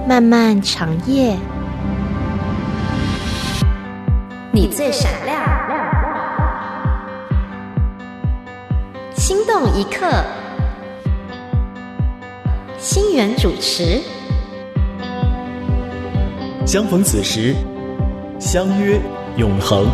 漫漫长夜，你最闪亮，心动一刻。心源主持。 相逢此时，相约永恒。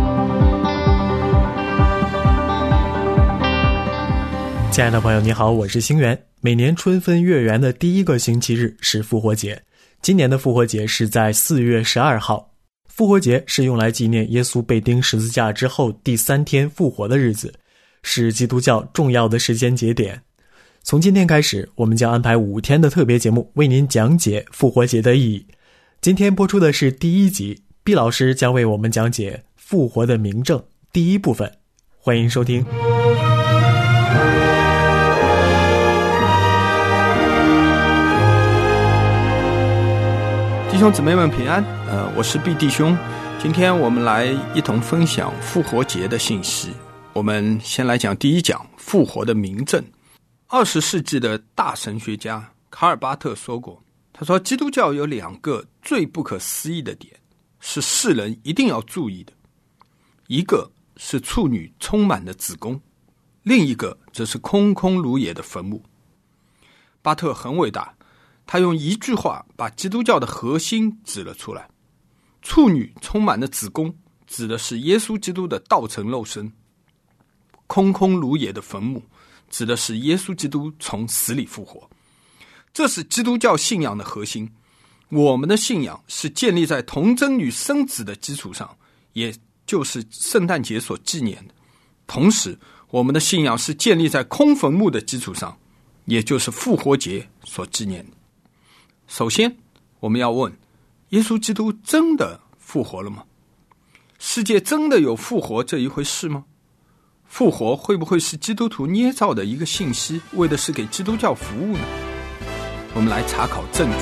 亲爱的朋友你好，我是星源。每年春分月圆的第一个星期日是复活节，今年的复活节是在4月12号。复活节是用来纪念耶稣被钉十字架之后第3天复活的日子，是基督教重要的时间节点。从今天开始，我们将安排5天的特别节目为您讲解复活节的意义。今天播出的是第1集，毕老师将为我们讲解复活的明证第1部分，欢迎收听。 弟兄姊妹们平安，我是毕弟兄。今天我们来一同分享复活节的信息。我们先来讲第1讲，复活的明证。20世纪的大神学家卡尔巴特说过，他说基督教有2个最不可思议的点，是世人一定要注意的。一个是处女充满的子宫，另一个则是空空如也的坟墓。巴特很伟大，他用一句话把基督教的核心指了出来。处女充满的子宫指的是耶稣基督的道成肉身，空空如也的坟墓指的是耶稣基督从死里复活。这是基督教信仰的核心。我们的信仰是建立在童贞女生子的基础上，也就是圣诞节所纪念的。同时我们的信仰是建立在空坟墓的基础上，也就是复活节所纪念的。首先我们要问，耶稣基督真的复活了吗？世界真的有复活这一回事吗？复活会不会是基督徒捏造的一个信息，为的是给基督教服务呢？我们来查考证据。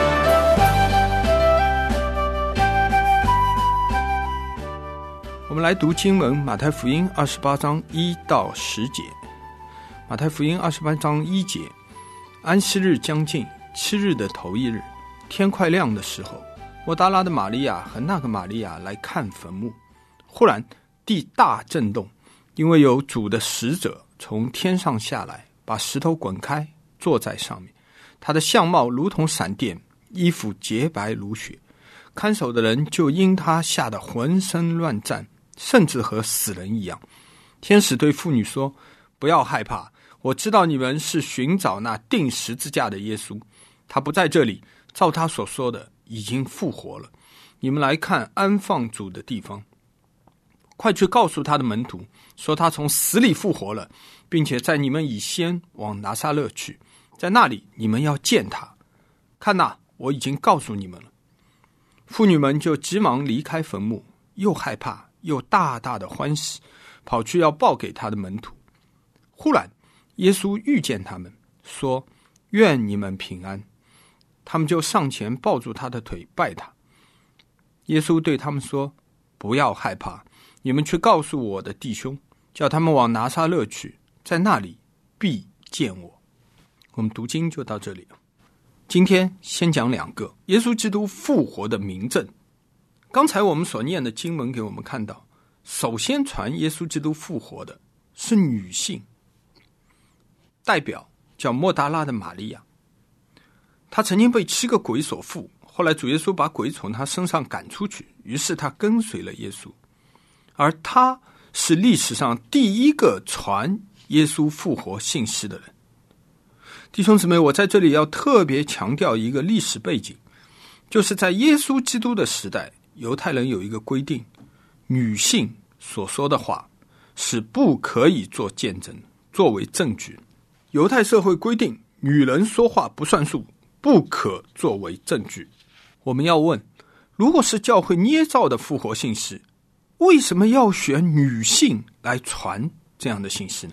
我们来读经文，马太福音28章1到10节。马太福音28章1节，安息日将近，7日的头1日，天快亮的时候，抹大拉的玛利亚和那个玛利亚来看坟墓。忽然地大震动，因为有主的使者从天上下来，把石头滚开，坐在上面。他的相貌如同闪电，衣服洁白如雪。看守的人就因他吓得浑身乱战，甚至和死人一样。天使对妇女说，不要害怕，我知道你们是寻找那钉十字架的耶稣，他不在这里，照他所说的已经复活了。你们来看安放主的地方，快去告诉他的门徒，说他从死里复活了，并且在你们以先往拿撒勒去，在那里你们要见他。看哪，我已经告诉你们了。妇女们就急忙离开坟墓，又害怕又大大的欢喜，跑去要报给他的门徒。忽然耶稣遇见他们，说，愿你们平安。他们就上前抱住他的腿，拜他。耶稣对他们说，不要害怕，你们去告诉我的弟兄，叫他们往拿撒勒去，在那里必见我。我们读经就到这里了。今天先讲2个耶稣基督复活的明证。刚才我们所念的经文给我们看到，首先传耶稣基督复活的是女性，代表叫抹大拉的玛利亚。她曾经被7个鬼所附，后来主耶稣把鬼从她身上赶出去，于是她跟随了耶稣。而她是历史上第1个传耶稣复活信息的人。弟兄姊妹，我在这里要特别强调一个历史背景，就是在耶稣基督的时代，犹太人有一个规定，女性所说的话是不可以做见证，作为证据。犹太社会规定，女人说话不算数，不可作为证据。我们要问，如果是教会捏造的复活信息，为什么要选女性来传这样的信息呢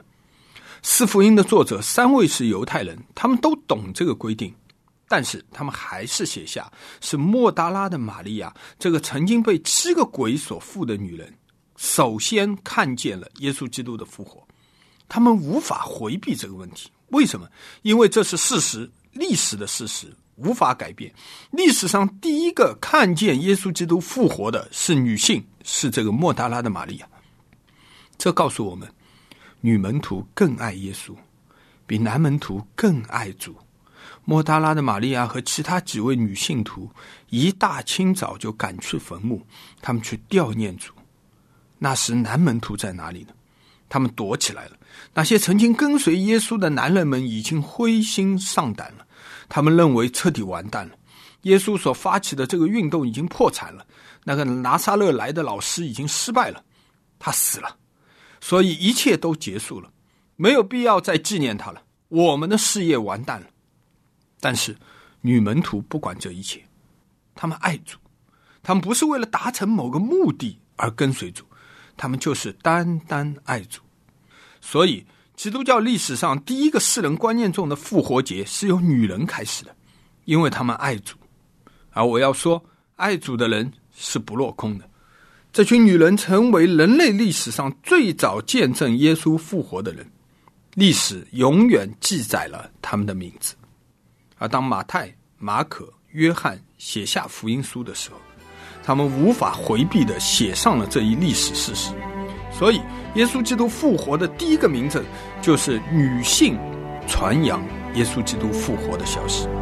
？4福音的作者3位是犹太人，他们都懂这个规定，但是他们还是写下是抹大拉的玛利亚，这个曾经被7个鬼所附的女人，首先看见了耶稣基督的复活。他们无法回避这个问题，为什么？因为这是事实，历史的事实， 无法改变。历史上第一个看见耶稣基督复活的是女性，是这个抹大拉的玛利亚。这告诉我们，女门徒更爱耶稣，比男门徒更爱主。抹大拉的玛利亚和其他几位女信徒一大清早就赶去坟墓，他们去悼念主。那时男门徒在哪里呢？他们躲起来了。那些曾经跟随耶稣的男人们已经灰心丧胆了，他们认为彻底完蛋了。耶稣所发起的这个运动已经破产了，那个拿撒勒来的老师已经失败了，他死了，所以一切都结束了，没有必要再纪念他了，我们的事业完蛋了。但是女门徒不管这一切，他们爱主，他们不是为了达成某个目的而跟随主，他们就是单单爱主。所以基督教历史上第一个世人观念中的复活节是由女人开始的，因为他们爱主。而我要说，爱主的人是不落空的。这群女人成为人类历史上最早见证耶稣复活的人，历史永远记载了他们的名字。而当马太、马可、约翰写下福音书的时候，他们无法回避地写上了这一历史事实。所以耶稣基督复活的第一个名证就是女性传扬耶稣基督复活的消息。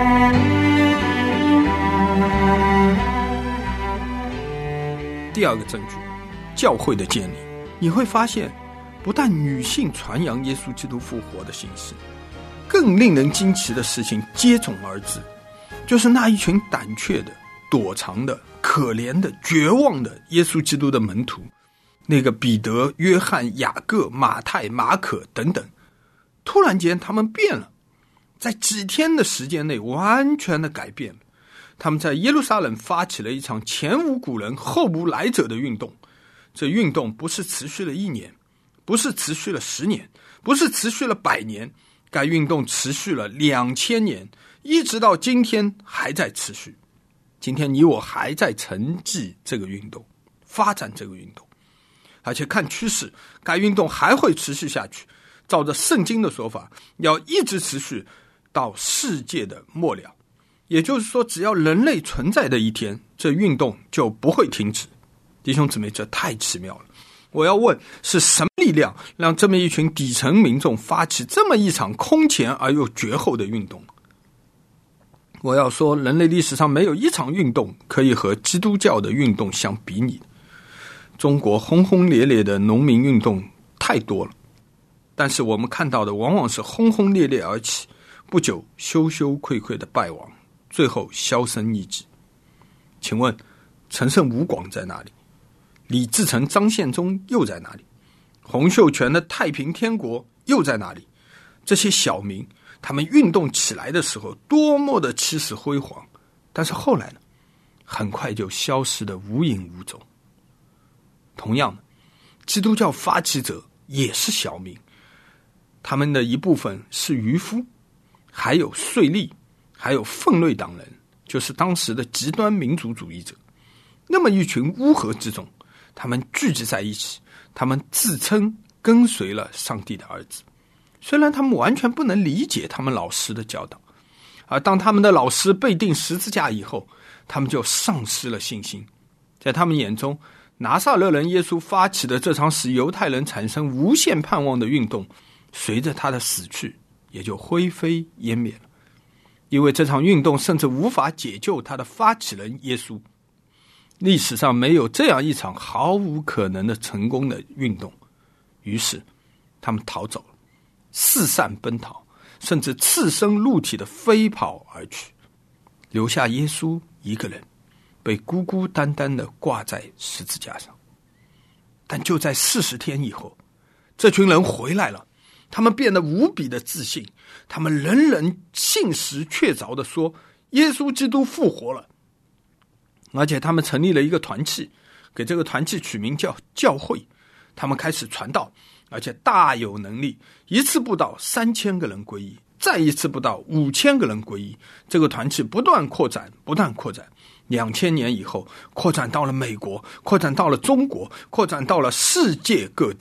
第二个证据，教会的建立。你会发现，不但女性传扬耶稣基督复活的信息，更令人惊奇的事情接踵而至，就是那一群胆怯的、躲藏的、可怜的、绝望的耶稣基督的门徒，那个彼得、约翰、雅各、马太、马可等等，突然间他们变了，在几天的时间内完全的改变了。他们在耶路撒冷发起了一场前无古人后无来者的运动。这运动不是持续了1年，不是持续了10年，不是持续了100年，该运动持续了2000年，一直到今天还在持续。今天你我还在承继这个运动，发展这个运动，而且看趋势，该运动还会持续下去。照着圣经的说法，要一直持续到世界的末了。也就是说，只要人类存在的一天，这运动就不会停止。弟兄姊妹，这太奇妙了。我要问，是什么力量让这么一群底层民众发起这么一场空前而又绝后的运动？我要说，人类历史上没有一场运动可以和基督教的运动相比拟。中国轰轰烈烈的农民运动太多了，但是我们看到的往往是轰轰烈烈而起，不久羞羞愧愧的败亡，最后销声匿迹。请问陈胜吴广在哪里？李自成张献忠又在哪里？洪秀全的太平天国又在哪里？这些小民他们运动起来的时候多么的气势辉煌，但是后来呢，很快就消失得无影无踪。同样的，基督教发起者也是小民，他们的一部分是渔夫，还有税吏，还有奋锐党人，就是当时的极端民族主义者。那么一群乌合之众，他们聚集在一起，他们自称跟随了上帝的儿子。虽然他们完全不能理解他们老师的教导，而当他们的老师被钉十字架以后，他们就丧失了信心。在他们眼中，拿撒勒人耶稣发起的这场使犹太人产生无限盼望的运动，随着他的死去也就灰飞烟灭了。因为这场运动甚至无法解救他的发起人耶稣。历史上没有这样一场毫无可能的成功的运动。于是他们逃走了，四散奔逃，甚至赤身露体的飞跑而去，留下耶稣一个人被孤孤单单地挂在十字架上。但就在40天以后，这群人回来了，他们变得无比的自信，他们人人信实确凿地说耶稣基督复活了。而且他们成立了一个团契，给这个团契取名叫教会。他们开始传道，而且大有能力，一次布道3000个人归依，再一次布道5000个人归依。这个团契不断扩展，不断扩展。2000年以后，扩展到了美国，扩展到了中国，扩展到了世界各地，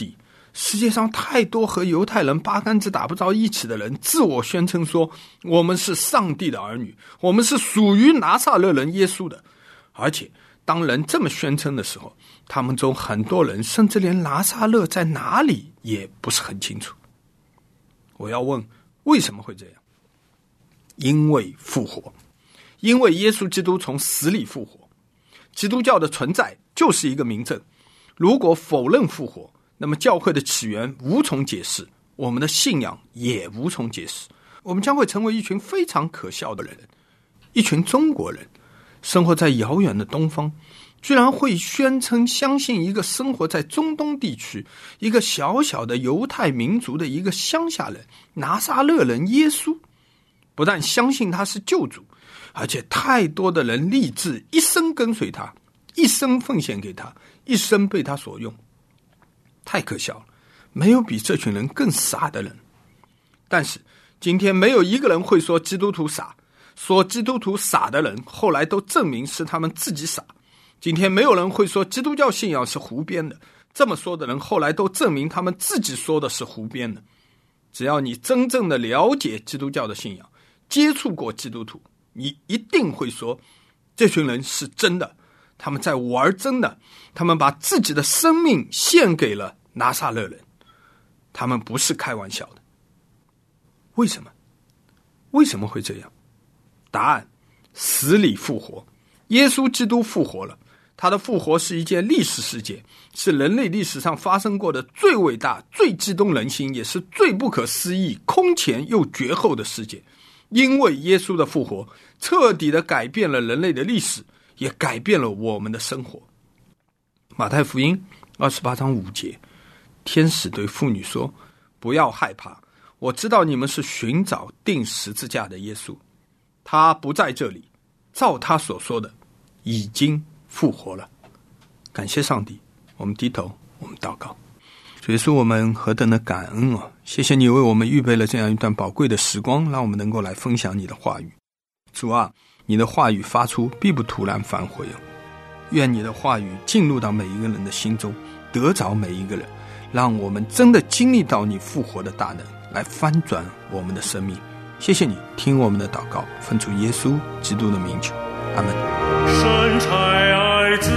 世界上太多和犹太人八竿子打不着一起的人，自我宣称说我们是上帝的儿女，我们是属于拿撒勒人耶稣的。而且当人这么宣称的时候，他们中很多人甚至连拿撒勒在哪里也不是很清楚。我要问，为什么会这样？因为复活，因为耶稣基督从死里复活。基督教的存在就是一个明证，如果否认复活，那么教会的起源无从解释，我们的信仰也无从解释，我们将会成为一群非常可笑的人。一群中国人生活在遥远的东方，居然会宣称相信一个生活在中东地区一个小小的犹太民族的一个乡下人拿撒勒人耶稣，不但相信他是救主，而且太多的人立志一生跟随他，一生奉献给他，一生被他所用。太可笑了，没有比这群人更傻的人。但是今天没有一个人会说基督徒傻，说基督徒傻的人后来都证明是他们自己傻。今天没有人会说基督教信仰是胡编的，这么说的人后来都证明他们自己说的是胡编的。只要你真正的了解基督教的信仰，接触过基督徒，你一定会说这群人是真的，他们在玩真的，他们把自己的生命献给了拿撒勒人，他们不是开玩笑的。为什么？为什么会这样？答案：死里复活。耶稣基督复活了，他的复活是一件历史事件，是人类历史上发生过的最伟大、最激动人心，也是最不可思议、空前又绝后的事件。因为耶稣的复活彻底地改变了人类的历史，也改变了我们的生活。马太福音28章5节，天使对妇女说，不要害怕，我知道你们是寻找钉十字架的耶稣，他不在这里，照他所说的已经复活了。感谢上帝，我们低头，我们祷告。主耶稣，我们何等的感恩啊！谢谢你为我们预备了这样一段宝贵的时光，让我们能够来分享你的话语。主啊，你的话语发出必不突然返回，愿你的话语进入到每一个人的心中，得着每一个人，让我们真的经历到你复活的大能，来翻转我们的生命。谢谢你听我们的祷告，奉主耶稣基督的名求，阿们。 神差爱子，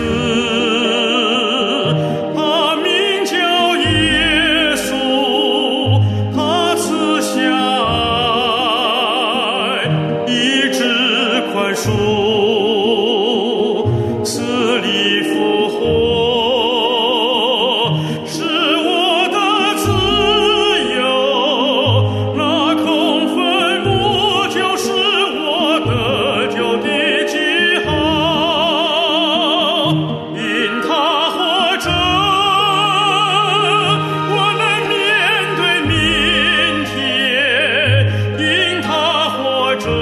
他名叫耶稣，他赐下爱，医治宽恕，死里复活，是我的自由，那空坟墓就是我得救的记号。因他活着，我能面对明天；因他活着，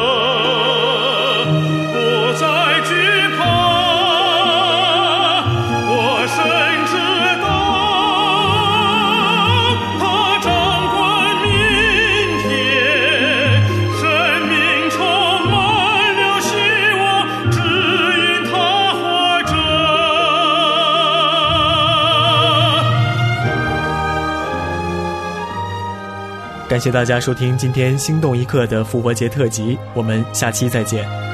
不再惧怕。我深知道，他掌管明天，生命充满了希望，只因他活着。 感谢大家收听今天心动一刻的复活节特辑，我们下期再见。